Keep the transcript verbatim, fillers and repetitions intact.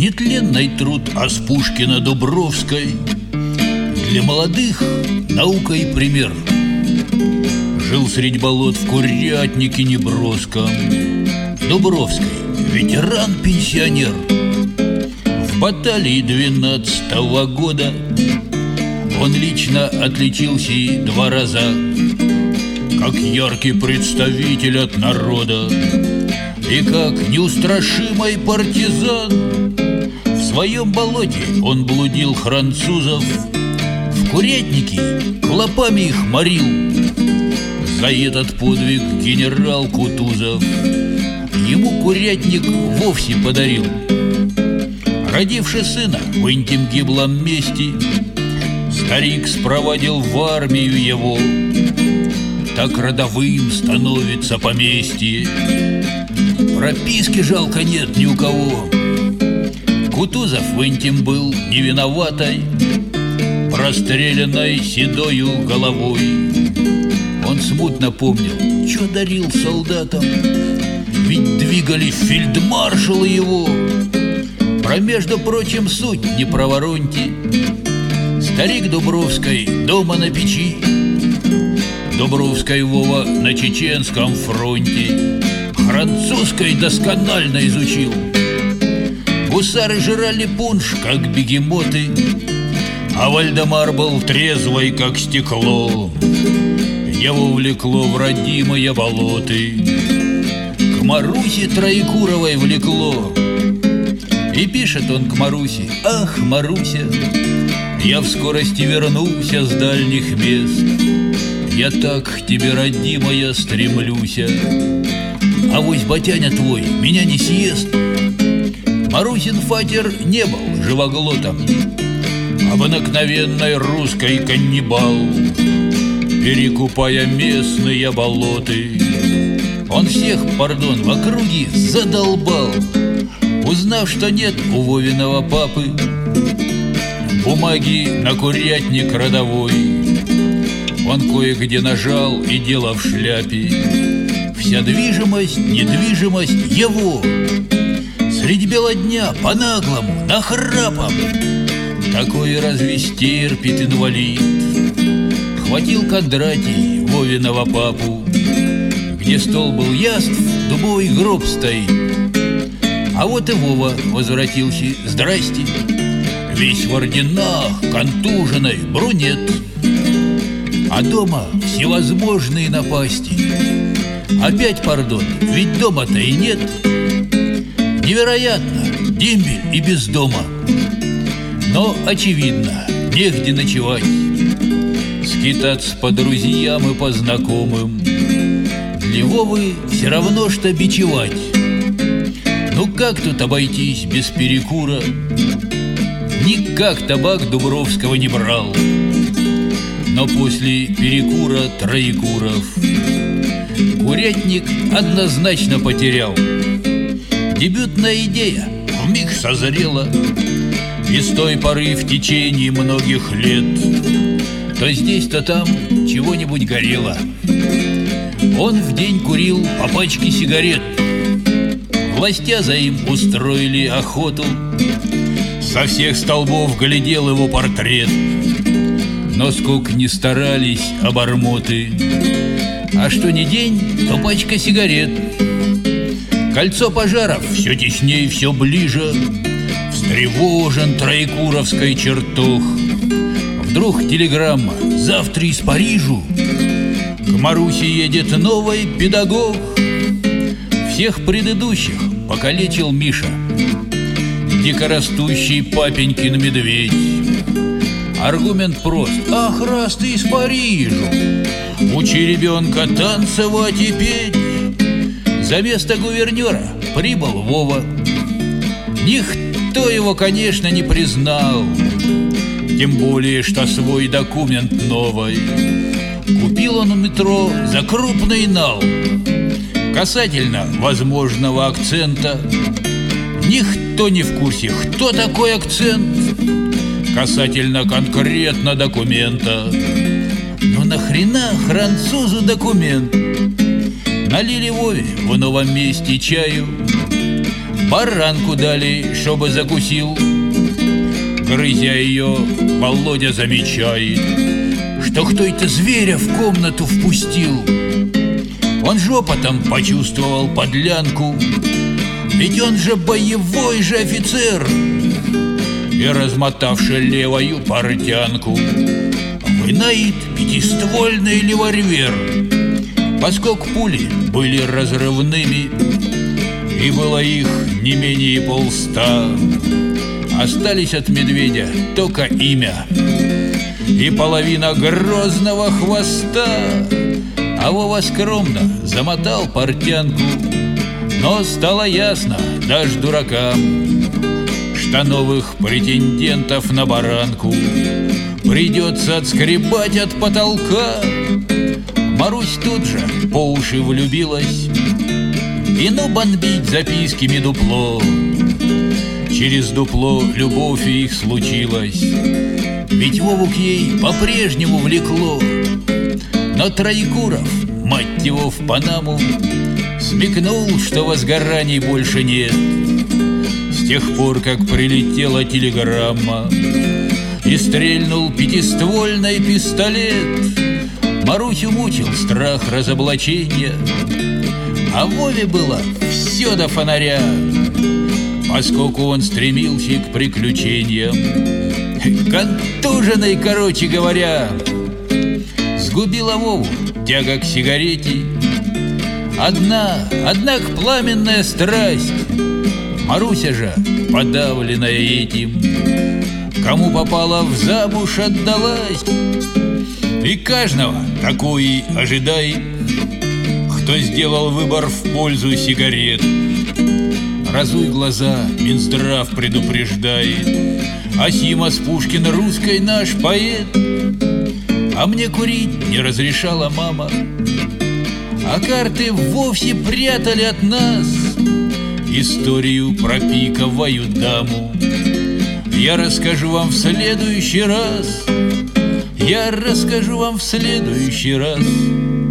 Нетленный труд Аспушкина-Дубровской, для молодых наукой пример. Жил средь болот в курятнике неброском Дубровской, ветеран-пенсионер. В баталии двенадцатого года он лично отличился и два раза, как яркий представитель от народа и как неустрашимый партизан. В своем болоте он блудил французов, в курятнике клопами их морил. За этот подвиг генерал Кутузов ему курятник вовсе подарил. Родивши сына в интим гиблом месте, старик спровадил в армию его. Так родовым становится поместье, прописки жалко нет ни у кого. Кутузов в интим был не виноватой, простреленной седою головой. Он смутно помнил, что дарил солдатам, ведь двигали фельдмаршалы его. Про, между прочим, суть не про вороньки. Старик Дубровской дома на печи, Дубровской Вова на чеченском фронте французской досконально изучил. Гусары жрали пунш, как бегемоты, а Вальдемар был трезвый, как стекло. Его влекло в родимые болоты, к Марусе Троекуровой влекло. И пишет он к Марусе: «Ах, Маруся, я в скорости вернуся с дальних мест. Я так к тебе, родимая, стремлюся, авось батяня твой меня не съест». Марусин фатер не был живоглотом, обыкновенной русской каннибал. Перекупая местные болоты, он всех, пардон, в округе задолбал. Узнав, что нет у Вовиного папы бумаги на курятник родовой, он кое-где нажал, и дело в шляпе. Вся движимость, недвижимость его. Средь бела дня по-наглому, нахрапом, такое разве стерпит инвалид? Хватил Кондратий Вовиного папу, где стол был яств, дубовый гроб стоит. А вот и Вова возвратился, здрасте, весь в орденах, контуженный, брунет. А дома всевозможные напасти. Опять, пардон, ведь дома-то и нет. Невероятно, дембель и без дома. Но, очевидно, негде ночевать, скитаться по друзьям и по знакомым. Для Вовы все равно, что бичевать. Ну как тут обойтись без перекура? Никак табак Дубровского не брал. Но после перекура Троекуров курятник однозначно потерял. Дебютная идея вмиг созрела, и с той поры в течение многих лет то здесь, то там чего-нибудь горело. Он в день курил по пачке сигарет. Властя за им устроили охоту, со всех столбов глядел его портрет. Но сколько ни старались обормоты, а что ни день, то пачка сигарет. Кольцо пожаров все теснее, все ближе. Встревожен Троекуровской чертог. Вдруг телеграмма: завтра из Парижу к Марусе едет новый педагог. Всех предыдущих покалечил Миша, дикорастущий папенькин медведь. Аргумент прост: ах, раз ты из Парижу, учи ребенка танцевать и петь. За место гувернера прибыл Вова. Никто его, конечно, не признал, тем более, что свой документ новый купил он у метро за крупный нал. Касательно возможного акцента, никто не в курсе, кто такой акцент. Касательно конкретно документа, ну нахрена французу документ? Налили Вове в новом месте чаю, Баранку дали, чтобы закусил. Грызя ее, Володя замечает, что кто-то зверя в комнату впустил. Он жопотом почувствовал подлянку, ведь он же боевой же офицер. И, размотавши левою портянку, вынает пятиствольный револьвер. Поскольку пули были разрывными, и было их не менее полста, остались от медведя только имя и половина грозного хвоста. А Вова скромно замотал портянку, но стало ясно даже дуракам, что новых претендентов на баранку придется отскребать от потолка. Марусь тут же по уши влюбилась, и ну бомбить записками дупло. Через дупло любовь их случилась, ведь Вову к ей по-прежнему влекло. Но Троекуров, мать его, в Панаму смекнул, что возгораний больше нет. С тех пор, как прилетела телеграмма и стрельнул пятиствольный пистолет, Марусю мучил страх разоблачения, а Вове было все до фонаря, поскольку он стремился к приключениям. Контуженный, короче говоря. Сгубила Вову тяга к сигарете, Одна, однако пламенная страсть. Маруся же, подавленная этим, кому попала в замуж, отдалась. И каждого такой ожидает, кто сделал выбор в пользу сигарет. Разуй глаза, Минздрав предупреждает, Асимас Пушкин русской наш поэт. А мне курить не разрешала мама, а карты вовсе прятали от нас историю про пиковую даму. Я расскажу вам в следующий раз, Я расскажу вам в следующий раз.